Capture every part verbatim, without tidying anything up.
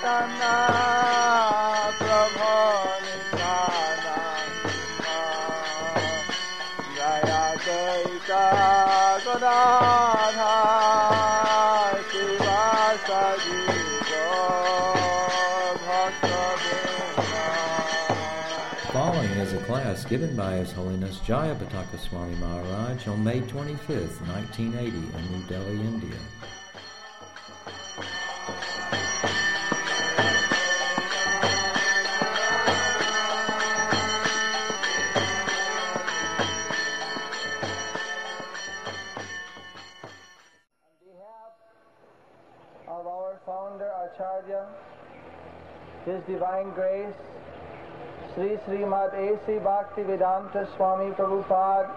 Following is a class given by His Holiness Jayapataka Swami Maharaj on May twenty-fifth, nineteen eighty in New Delhi, India. Of our founder Acharya, His Divine Grace, Sri Srimad A C Bhaktivedanta Swami Prabhupada,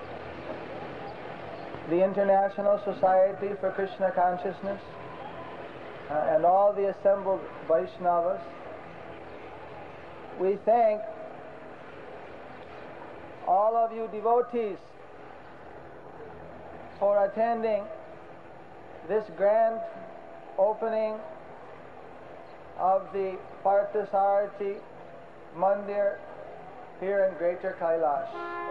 the International Society for Krishna Consciousness, uh, and all the assembled Vaishnavas, we thank all of you devotees for attending this grand opening of the Parthasarathi Mandir here in Greater Kailash.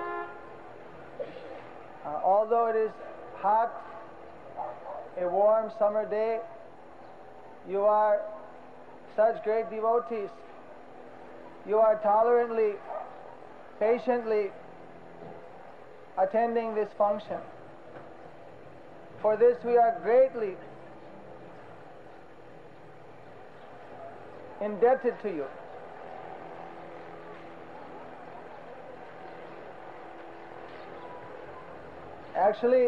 Uh, although it is hot, a warm summer day, you are such great devotees. You are tolerantly, patiently attending this function. For this we are greatly indebted to you. Actually,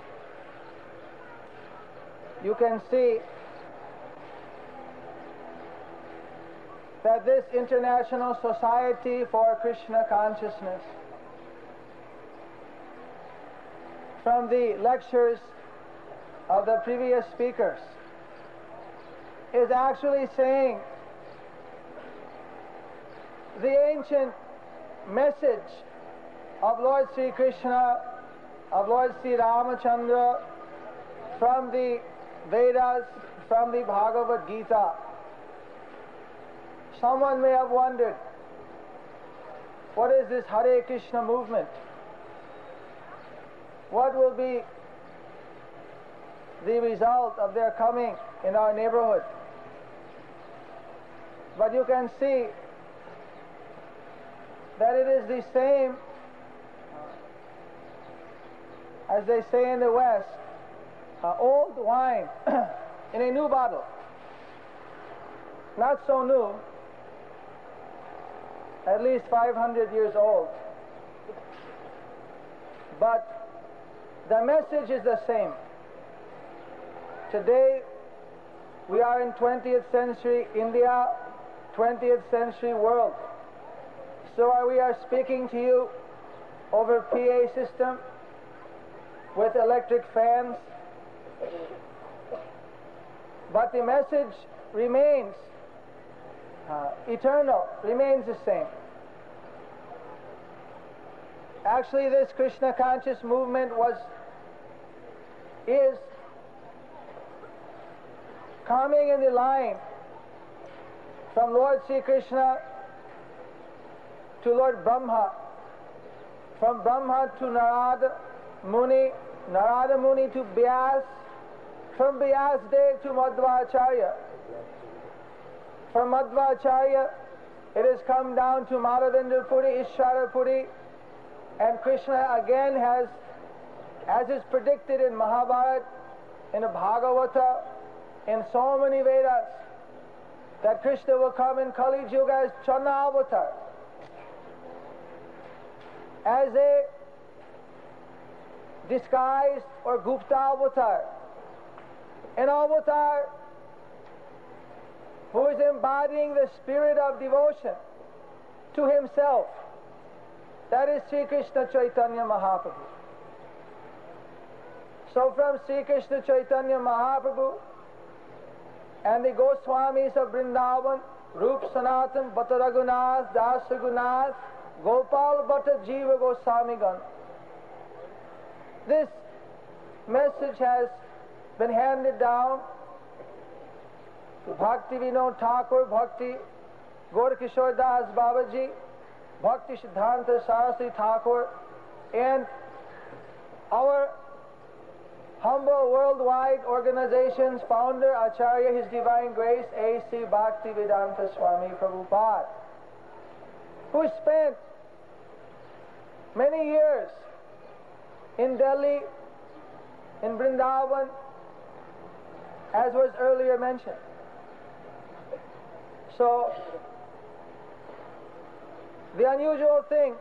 you can see that this International Society for Krishna Consciousness, from the lectures of the previous speakers, is actually saying the ancient message of Lord Sri Krishna, of Lord Sri Ramachandra, from the Vedas, from the Bhagavad Gita. Someone may have wondered, what is this Hare Krishna movement? What will be the result of their coming in our neighborhood? But you can see that it is the same, as they say in the West, uh, old wine in a new bottle. Not so new, at least five hundred years old. But the message is the same. Today, we are in twentieth century India, twentieth century world. So we are speaking to you over P A system with electric fans. But the message remains uh, eternal, remains the same. Actually, this Krishna conscious movement was, is coming in the line from Lord Sri Krishna to Lord Brahma, from Brahma to Narada Muni, Narada Muni to Vyas, from Vyas Dev to Madhvacharya. From Madhvacharya, it has come down to Madhavendra Puri, Ishvara Puri, and Krishna again has, as is predicted in Mahabharata, in the Bhagavata, in so many Vedas, that Krishna will come in Kali Yuga as Channa Avatar, as a disguised or Gupta avatar, an avatar who is embodying the spirit of devotion to himself. That is Sri Krishna Chaitanya Mahaprabhu. So from Sri Krishna Chaitanya Mahaprabhu and the Goswamis of Vrindavan, Rup Sanatan, Bhatta Raghunath, Das Raghunath, Gopal Bhatta Jiva Goswamigan, this message has been handed down to Bhakti Vinod Thakur, Bhakti Gaurkishore Das Babaji, Bhakti Siddhanta Saraswati Thakur, and our humble worldwide organization's founder, Acharya His Divine Grace, A C Bhaktivedanta Swami Prabhupada, who spent many years in Delhi, in Vrindavan, as was earlier mentioned. So, the unusual thing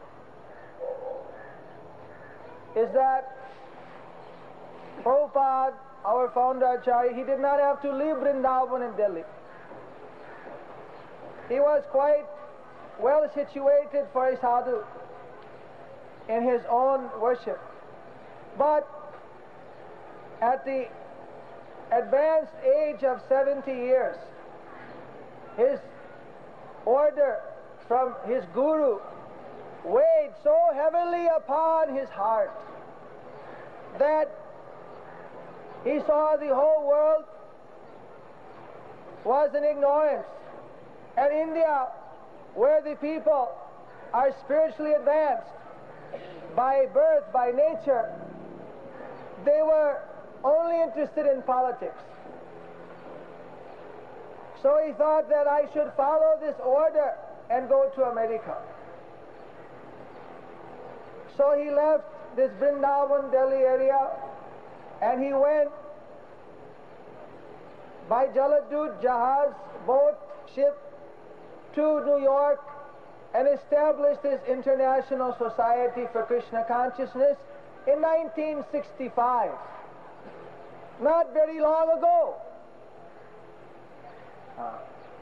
is that Prabhupada, our founder Acharya, he did not have to leave Vrindavan in Delhi. He was quite well situated for a sadhu in his own worship. But at the advanced age of seventy years, his order from his guru weighed so heavily upon his heart that he saw the whole world was in ignorance. And India, where the people are spiritually advanced by birth, by nature, they were only interested in politics. So he thought that I should follow this order and go to America. So he left this Vrindavan, Delhi area, and he went by Jaladut, Jahaz, boat, ship to New York and established his International Society for Krishna Consciousness in nineteen sixty-five. Not very long ago. Uh,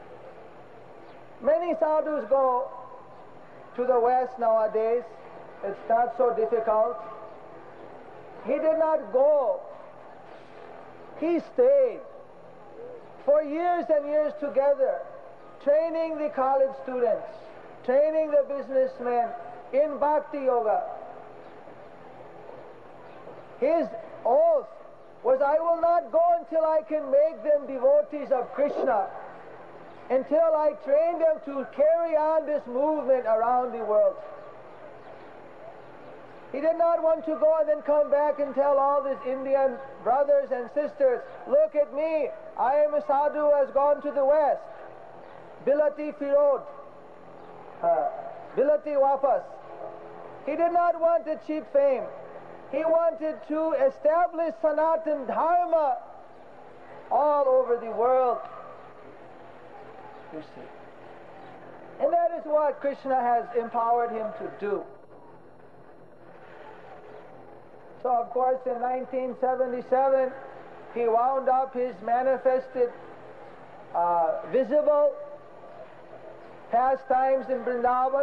many sadhus go to the West nowadays. It's not so difficult. He did not go. He stayed for years and years together, training the college students, training the businessmen in Bhakti Yoga. His oath was, I will not go until I can make them devotees of Krishna, until I train them to carry on this movement around the world. He did not want to go and then come back and tell all these Indian brothers and sisters, look at me, I am a sadhu who has gone to the West. Bilati Firod, uh, Bilati Wapas. He did not want a cheap fame. He wanted to establish Sanatan Dharma all over the world, you see. And that is what Krishna has empowered him to do. So, of course, in nineteen seventy-seven, he wound up his manifested, uh, visible pastimes in Vrindavan.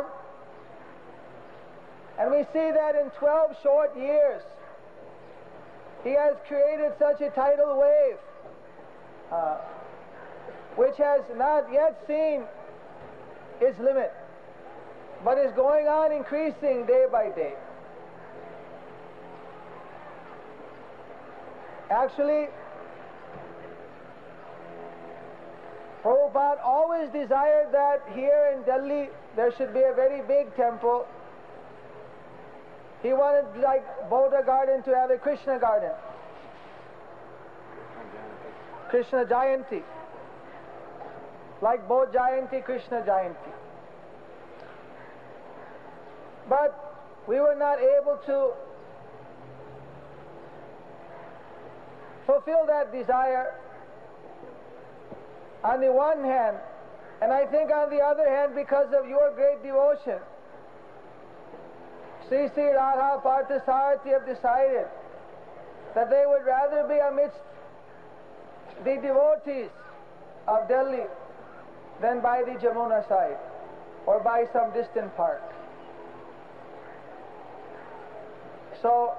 And we see that in twelve short years, he has created such a tidal wave, uh, which has not yet seen its limit, but is going on increasing day by day. Actually, Prabhupada always desired that here in Delhi there should be a very big temple. He wanted, like Bodha Garden, to have a Krishna garden. Krishna Jayanti. Like Bodh Jayanti, Krishna Jayanti. But we were not able to fulfill that desire on the one hand, and I think on the other hand because of your great devotion. Sri Sri Radha Parthasarathi have decided that they would rather be amidst the devotees of Delhi than by the Jamuna side or by some distant park. So,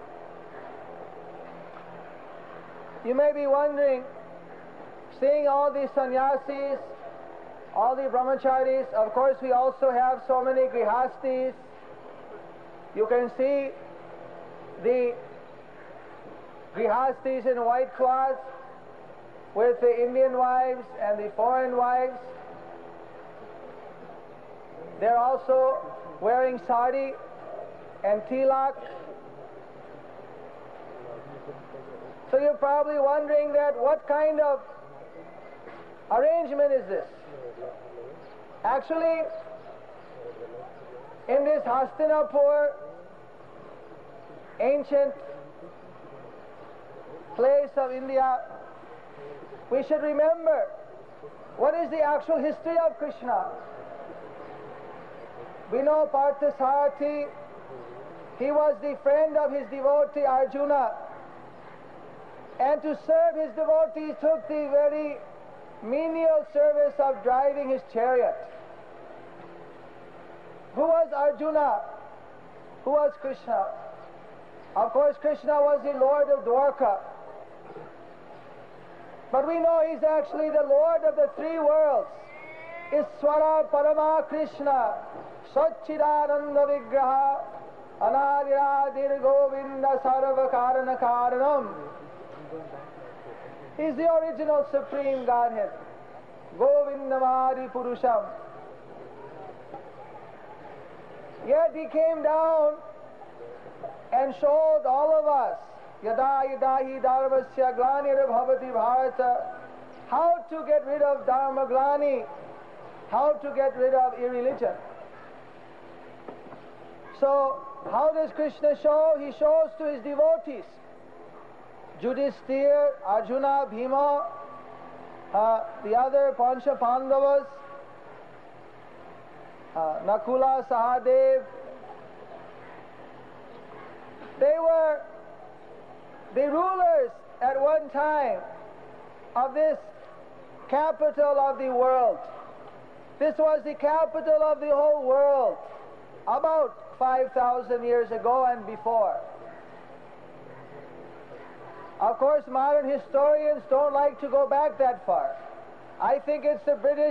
you may be wondering, seeing all these sannyasis, all the brahmacharis, of course we also have so many grihastis. You can see the grihastis in white cloths with the Indian wives and the foreign wives. They're also wearing sari and tilak. So you're probably wondering that what kind of arrangement is this? Actually, in this Hastinapur, ancient place of India, we should remember what is the actual history of Krishna. We know Parthasarathi, he was the friend of his devotee Arjuna, and to serve his devotees took the very menial service of driving his chariot. Who was Arjuna? Who was Krishna? Of course, Krishna was the Lord of Dwarka. But we know he's actually the Lord of the three worlds. Iswara Parama Krishna, Satchidananda Vigraha, Anadiradir Govinda Sarva Karana Karanam. He's the original Supreme Godhead, Govindamadi Purusham. Yet he came down and showed all of us, Yada Yada Hi Dharmasya Glanir Bhavati Bharata, how to get rid of Dharma Glani, how to get rid of irreligion. So, how does Krishna show? He shows to his devotees. Yudhisthira, Arjuna, Bhima, uh, the other Pancha Pandavas, uh, Nakula, Sahadev. They were the rulers at one time of this capital of the world. This was the capital of the whole world about five thousand years ago and before. Of course, modern historians don't like to go back that far. I think it's the British,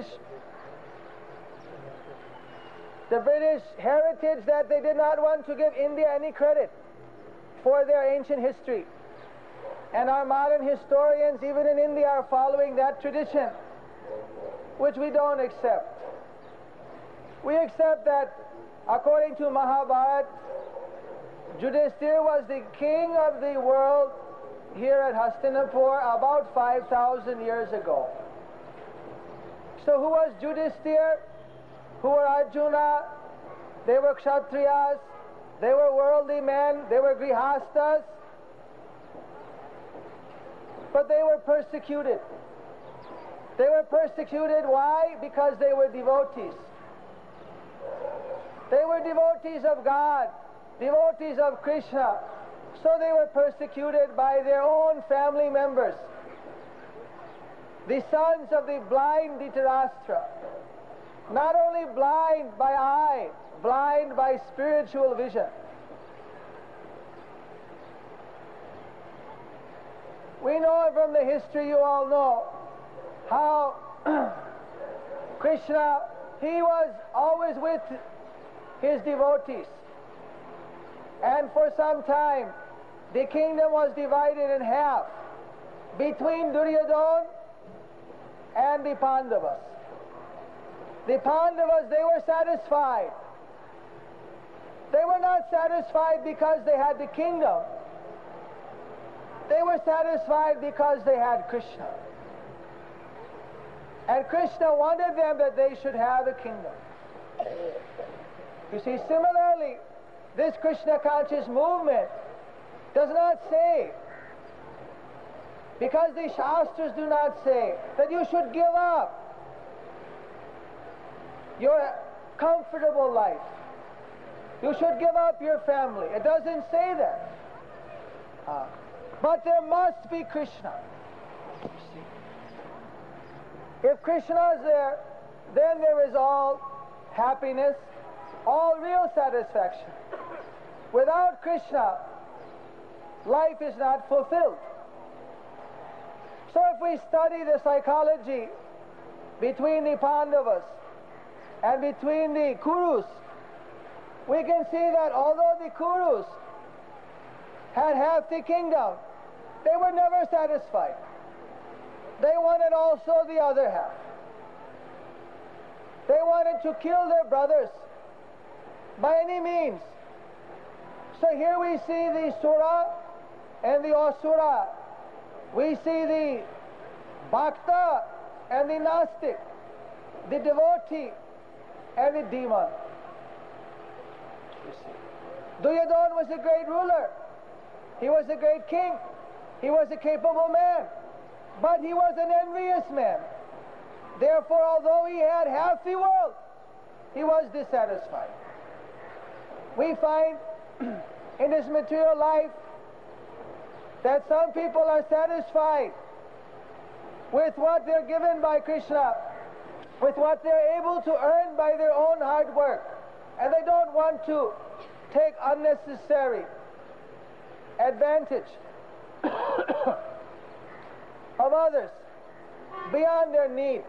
the British heritage that they did not want to give India any credit for their ancient history. And our modern historians, even in India, are following that tradition, which we don't accept. We accept that, according to Mahabharata, Yudhisthira was the king of the world here at Hastinapur about five thousand years ago. So who was Yudhisthira? Who were Arjuna? They were Kshatriyas, they were worldly men, they were Grihastas, but they were persecuted. They were persecuted, why? Because they were devotees. They were devotees of God, devotees of Krishna. So they were persecuted by their own family members, the sons of the blind Dhritarashtra. Not only blind by eye, blind by spiritual vision. We know from the history, you all know, how Krishna, he was always with his devotees. And for some time, the kingdom was divided in half between Duryodhana and the Pandavas. The Pandavas, they were satisfied. They were not satisfied because they had the kingdom. They were satisfied because they had Krishna. And Krishna wanted them that they should have a kingdom. You see, similarly, this Krishna conscious movement does not say, because the Shastras do not say, that you should give up your comfortable life. You should give up your family. It doesn't say that. Uh, but there must be Krishna. You see? If Krishna is there, then there is all happiness, all real satisfaction. Without Krishna, life is not fulfilled. So if we study the psychology between the Pandavas and between the Kurus, we can see that although the Kurus had half the kingdom, they were never satisfied. they wanted also the other half. They wanted to kill their brothers by any means. So here we see the Sura and the Asura. We see the Bhakta and the Nastik, the devotee and the demon. You see, Duryodhana was a great ruler. He was a great king. He was a capable man. But he was an envious man. Therefore, although he had half the world, he was dissatisfied. We find in this material life that some people are satisfied with what they're given by Krishna, with what they're able to earn by their own hard work, and they don't want to take unnecessary advantage of others beyond their need.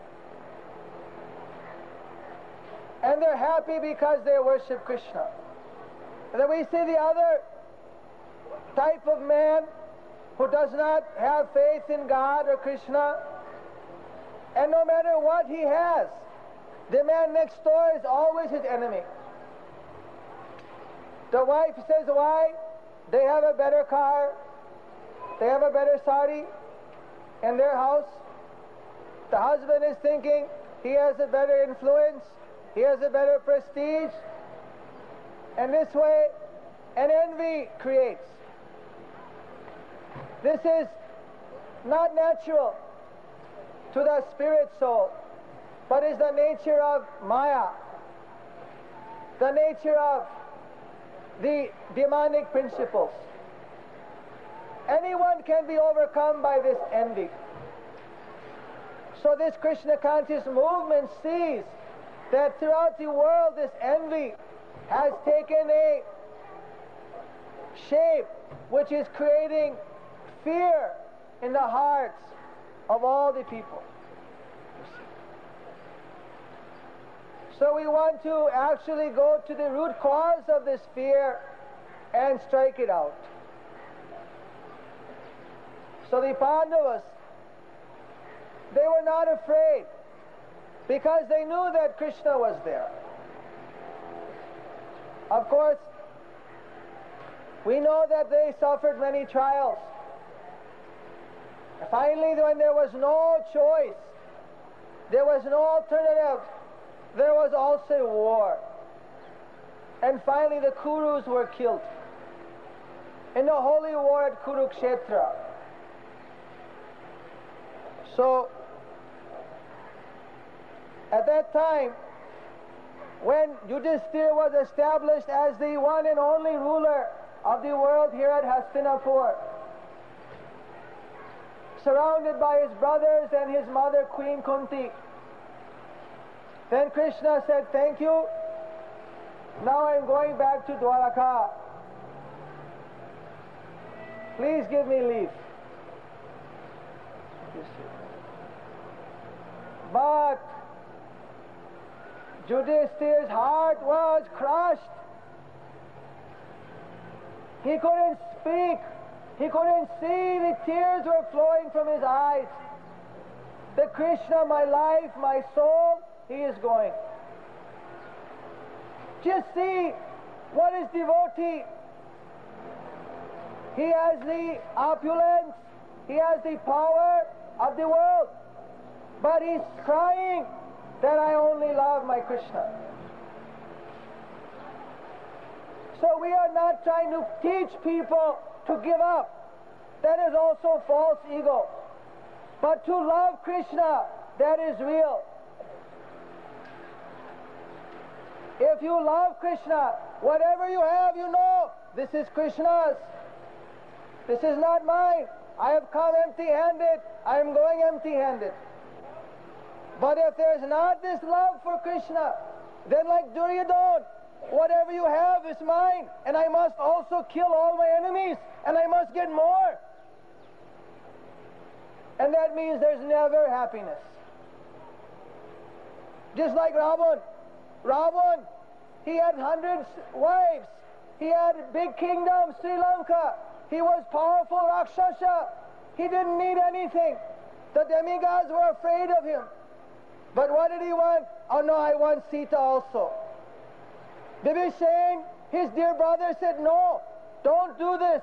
And they're happy because they worship Krishna. And then we see the other type of man who does not have faith in God or Krishna, and no matter what he has, the man next door is always his enemy. The wife says, why? They have a better car, they have a better sari in their house. The husband is thinking he has a better influence, he has a better prestige, and this way an envy creates. This is not natural to the spirit soul, but is the nature of Maya, the nature of the demonic principles. Anyone can be overcome by this envy. So this Krishna conscious movement sees that throughout the world this envy has taken a shape which is creating fear in the hearts of all the people. So we want to actually go to the root cause of this fear and strike it out. So the Pandavas, they were not afraid because they knew that Krishna was there. Of course, we know that they suffered many trials. Finally, when there was no choice, there was no alternative, there was also war. And finally the Kurus were killed in the holy war at Kurukshetra. So, at that time, when Yudhishthira was established as the one and only ruler of the world here at Hastinapur, surrounded by his brothers and his mother Queen Kunti, then Krishna said, thank you, now I'm going back to Dwaraka. Please give me leave. But Yudhishthira's heart was crushed. He couldn't speak. He couldn't see. The tears were flowing from his eyes. The Krishna, my life, my soul, he is going. Just see what is devotee. He has the opulence, he has the power of the world, but he's crying that I only love my Krishna. So we are not trying to teach people to give up. That is also false ego. But to love Krishna, that is real. If you love Krishna, whatever you have, you know, this is Krishna's. This is not mine. I have come empty-handed. I am going empty-handed. But if there's not this love for Krishna, then like Duryodhana, whatever you have is mine, and I must also kill all my enemies, and I must get more. And that means there's never happiness. Just like Ravan. Ravan, he had hundreds wives. He had big kingdom, Sri Lanka. He was powerful Rakshasa. He didn't need anything. The demigods were afraid of him. But what did he want? Oh no, I want Sita also. Vibhishan, his dear brother, said, no, don't do this.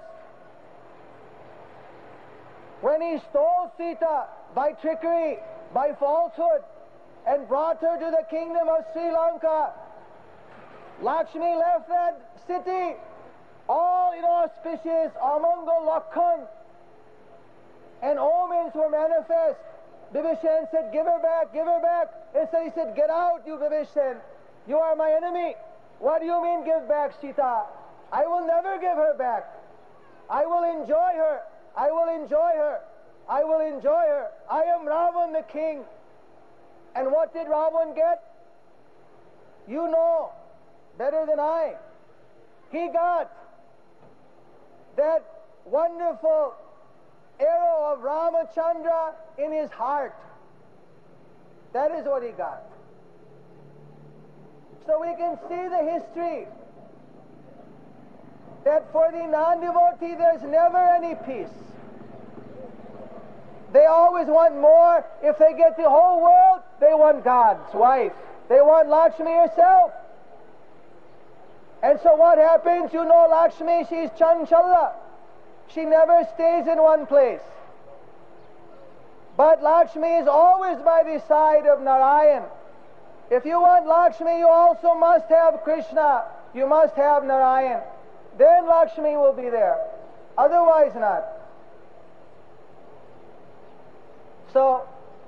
When he stole Sita by trickery, by falsehood, and brought her to the kingdom of Sri Lanka, Lakshmi left that city, all inauspicious, Amangal Lakhan, and omens were manifest. Vibhishan said, give her back, give her back. Instead he said, get out, you Vibhishan. You are my enemy. What do you mean give back Sita? I will never give her back. I will enjoy her. I will enjoy her. I will enjoy her. I am Ravan the king. And what did Ravan get? You know better than I. He got that wonderful arrow of Ramachandra in his heart. That is what he got. So we can see the history that for the non-devotee there's never any peace. They always want more. If they get the whole world, they want God's wife. They want Lakshmi herself. And so what happens? You know Lakshmi, she's Chanchala. She never stays in one place. But Lakshmi is always by the side of Narayan. If you want Lakshmi, you also must have Krishna. You must have Narayan. Then Lakshmi will be there. Otherwise not. So,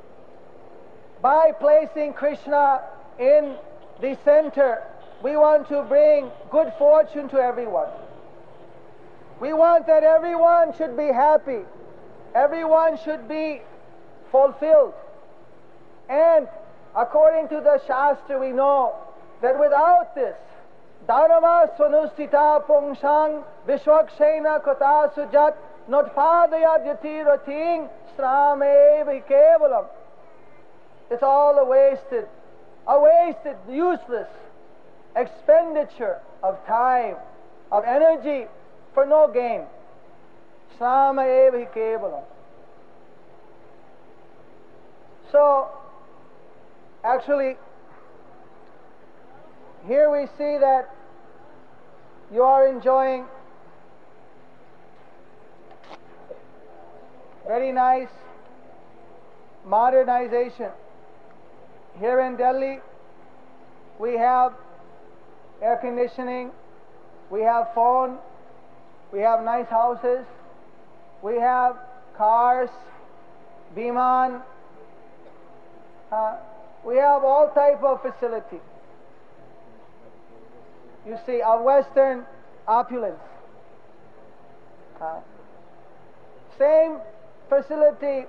by placing Krishna in the center, we want to bring good fortune to everyone. We want that everyone should be happy. Everyone should be fulfilled. And according to the Shastra, we know that without this, Dharma svanustita pungshang vishwakshena kata sujat notpadaya jatirating sramevi kevalam. It's all a wasted, a wasted, useless expenditure of time, of energy for no gain. Sramevi kevalam. So, actually, here we see that you are enjoying very nice modernization. Here in Delhi, we have air conditioning, we have phone, we have nice houses, we have cars, Biman, uh, we have all type of facility. You see, a Western opulence. Uh, same facility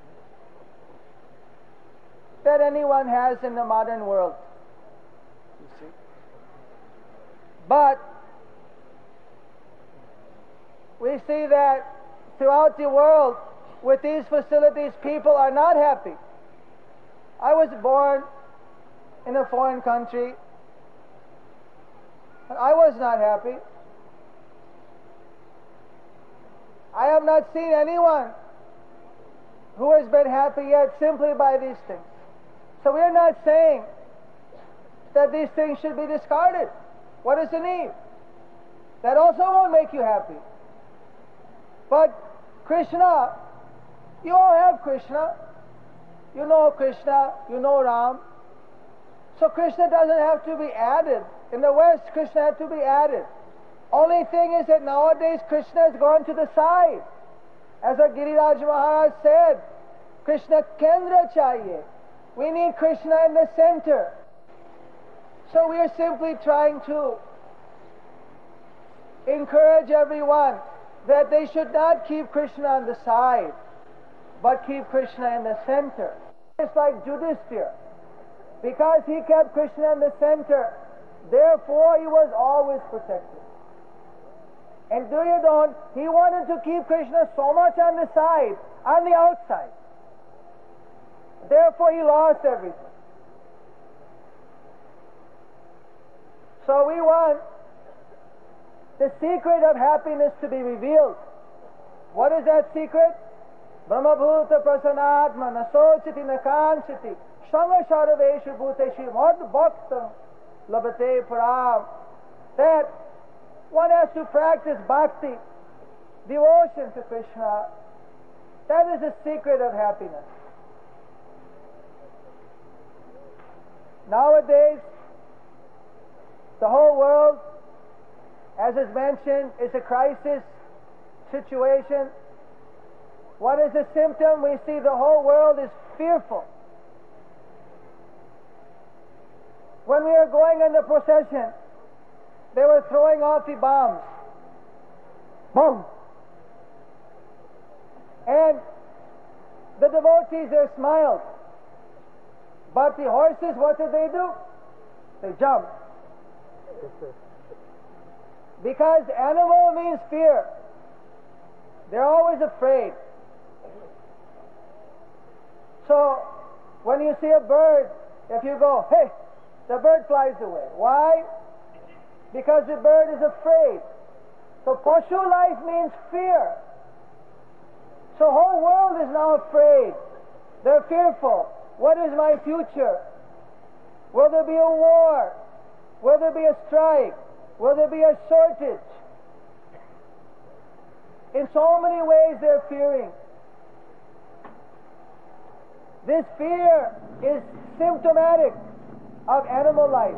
that anyone has in the modern world. You see. But we see that throughout the world, with these facilities, people are not happy. I was born in a foreign country. I was not happy. I have not seen anyone who has been happy yet simply by these things. So we are not saying that these things should be discarded. What is the need? That also won't make you happy. But Krishna, you all have Krishna. You know Krishna, you know Ram. So Krishna doesn't have to be added. In the West, Krishna had to be added. Only thing is that nowadays Krishna has gone to the side. As our Giriraj Maharaj said, Krishna Kendra chahiye. We need Krishna in the center. So we are simply trying to encourage everyone that they should not keep Krishna on the side, but keep Krishna in the center. It's like Yudhishthira. Because he kept Krishna in the center, therefore he was always protected. And Duryodhana, he wanted to keep Krishna so much on the side, on the outside. Therefore he lost everything. So we want the secret of happiness to be revealed. What is that secret? Brahmabhuta prasanatma nasochati nakanchati Shanga Sharaveshu Bhuteshi Mad Bhakta Labate Param. That one has to practice bhakti, devotion to Krishna. That is the secret of happiness. Nowadays, the whole world, as is mentioned, is a crisis situation. What is the symptom? We see the whole world is fearful. When we were going in the procession, they were throwing off the bombs. Boom! And the devotees, they smiled. But the horses, what did they do? They jumped. Because animal means fear. They're always afraid. So, when you see a bird, if you go, hey, the bird flies away. Why? Because the bird is afraid. So Pashu life means fear. So the whole world is now afraid. They're fearful. What is my future? Will there be a war? Will there be a strike? Will there be a shortage? In so many ways they're fearing. This fear is symptomatic of animal life.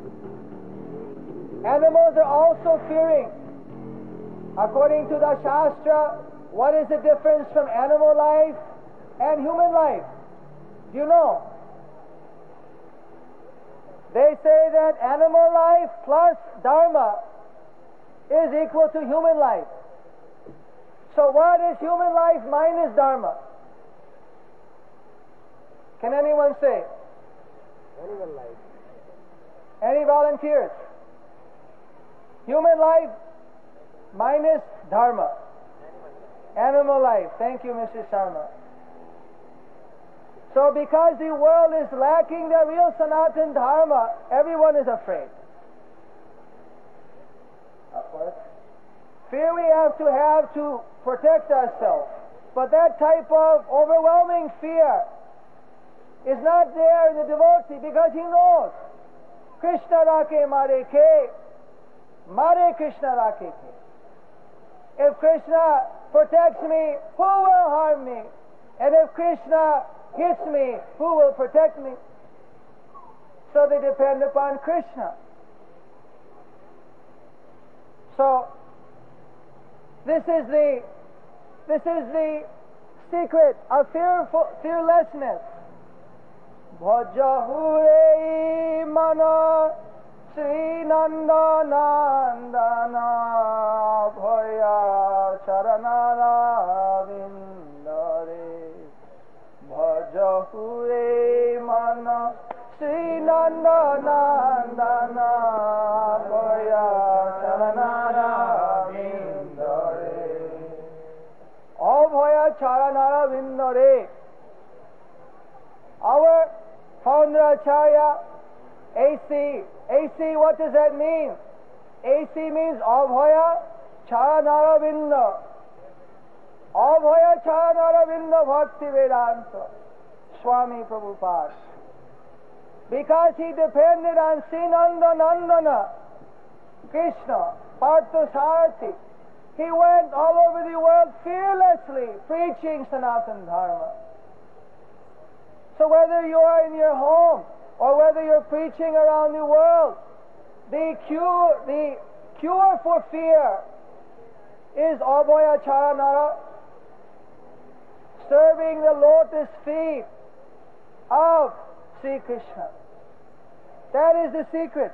Animals are also fearing. According to the Shastra, what is the difference from animal life and human life? Do you know? They say that animal life plus dharma is equal to human life. So what is human life minus dharma? Can anyone say? Animal life. Any volunteers? Human life minus dharma. Animal life. Thank you, Missus Sharma. So because the world is lacking the real Sanatan Dharma, everyone is afraid. Of course. Fear we have to have to protect ourselves. But that type of overwhelming fear is not there in the devotee because he knows Krishna Rake Mare Ke, Mare Krishna Rake Ke. If Krishna protects me, who will harm me? And if Krishna hits me, who will protect me? So they depend upon Krishna. So this is the this is the secret of fearful, fearlessness. Bhajahure mana Sri Nanda Nandana Bhaya Charanara Vindare Bhajahure mana Sri Nanda Nandana Bhaya Charanara Vindare Abhaya Charanara Vindare. Our founder Acharya, A C. A C, what does that mean? A C means Abhaya Charanara Vinda. Abhaya Charanara Vinda Bhakti Vedanta. Swami Prabhupada. Because he depended on Srinanda Nandana, Krishna, Parthasarathi. He went all over the world fearlessly preaching Sanatana Dharma. So whether you are in your home or whether you're preaching around the world, the cure, the cure for fear is Abhaya Charanara, serving the lotus feet of Sri Krishna. That is the secret.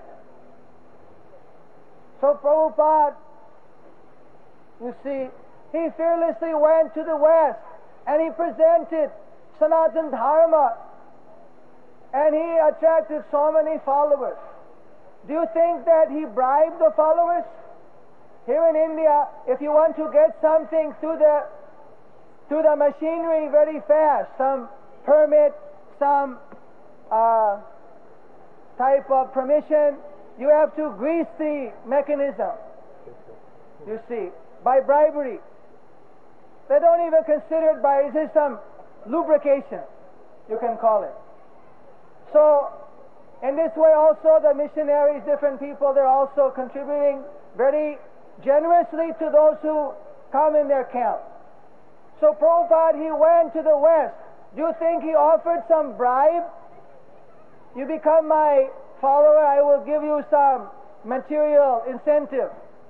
So Prabhupada, you see, he fearlessly went to the West and he presented Sanatana Dharma and he attracted so many followers. Do you think that he bribed the followers? Here in India, if you want to get something through the through the machinery very fast, some permit, some uh, type of permission, you have to grease the mechanism, you see, by bribery. They don't even consider it by, it's just some lubrication, you can call it. So, in this way also the missionaries, different people, they're also contributing very generously to those who come in their camp. So Prabhupada, he went to the West. Do you think he offered some bribe? You become my follower, I will give you some material incentive.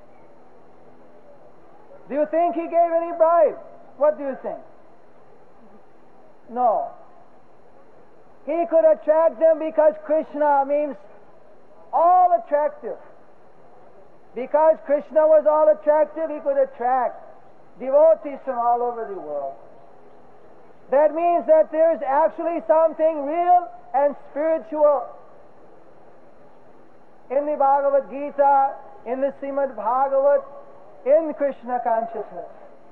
Do you think he gave any bribe? What do you think? No. He could attract them because Krishna means all attractive. Because Krishna was all attractive, he could attract devotees from all over the world. That means that there is actually something real and spiritual in the Bhagavad Gita, in the Srimad Bhagavat, in Krishna consciousness.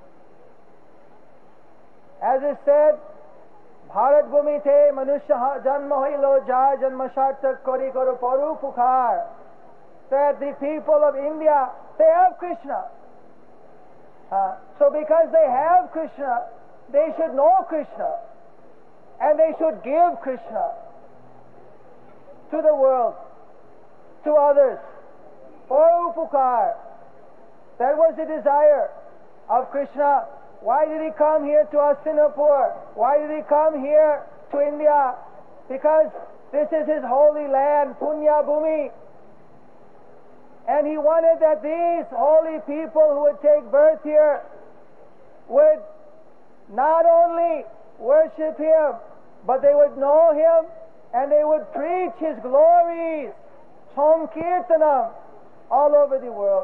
As is said, Bharat Bhumi the Manusya Janma Hoilo Ja Janma Shartak Kori Koro Paru Pukhar. That the people of India, they have Krishna. Uh, so because they have Krishna, they should know Krishna. And they should give Krishna to the world, to others. Paru Pukhar. That was the desire of Krishna. Why did he come here to Hastinapur? Why did he come here to India? Because this is his holy land, Punya Bhumi. And he wanted that these holy people who would take birth here would not only worship him, but they would know him and they would preach his glories, Sankirtanam, all over the world.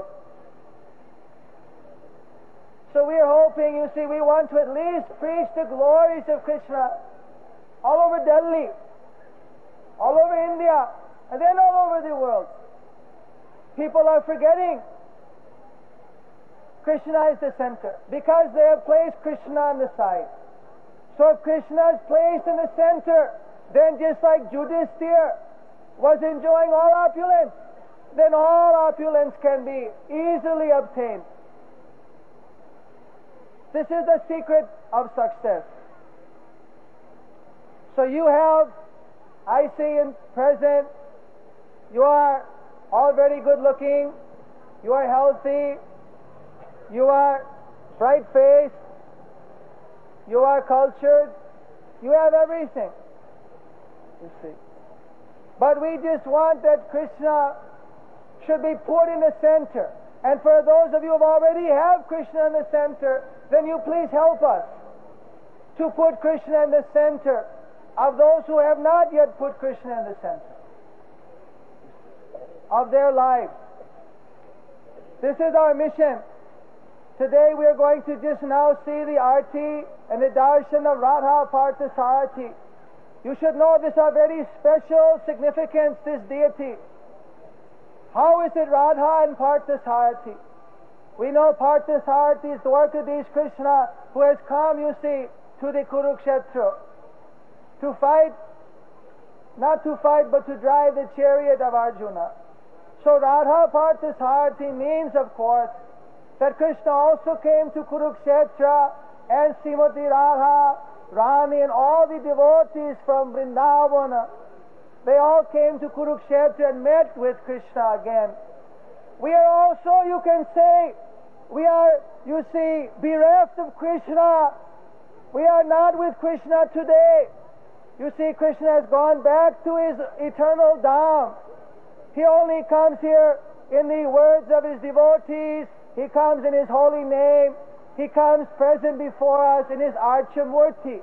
So we are hoping, you see, we want to at least preach the glories of Krishna all over Delhi, all over India, and then all over the world. People are forgetting Krishna is the center because they have placed Krishna on the side. So if Krishna is placed in the center, then just like Yudhishthira was enjoying all opulence, then all opulence can be easily obtained. This is the secret of success. So you have, I see in present, you are all very good looking, you are healthy, you are bright faced, you are cultured, you have everything, you see. But we just want that Krishna should be put in the center. And for those of you who already have Krishna in the center, then you please help us to put Krishna in the center of those who have not yet put Krishna in the center of their lives. This is our mission. Today we are going to just now see the arti and the darshan of Radha Parthasarathi. You should know this is a very special significance, this deity. How is it Radha and Parthasarathi? We know Parthasarathi is Dwarkadish Krishna who has come, you see, to the Kurukshetra to fight, not to fight, but to drive the chariot of Arjuna. So Radha Parthasarathi means, of course, that Krishna also came to Kurukshetra, and Srimati Radha, Rani, and all the devotees from Vrindavana, they all came to Kurukshetra and met with Krishna again. We are also, you can say, we are, you see, bereft of Krishna. We are not with Krishna today. You see, Krishna has gone back to his eternal Dham. He only comes here in the words of his devotees. He comes in his holy name. He comes present before us in his Archamurti.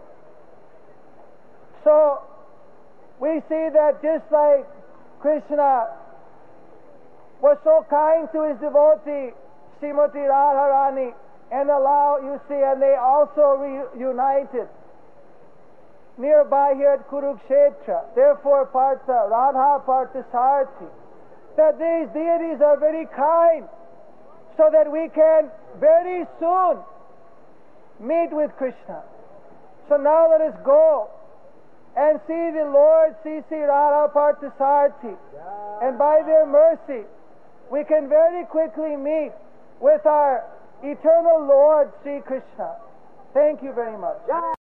So, we see that just like Krishna was so kind to his devotee, Srimati Radharani, and allow, you see, and they also reunited nearby here at Kurukshetra. Therefore, Partha, Radha Parthasarathi, that these deities are very kind, so that we can very soon meet with Krishna. So now let us go and see the Lord, see Sri Radha Parthasarathi, and by their mercy we can very quickly meet with our eternal Lord Sri Krishna. Thank you very much.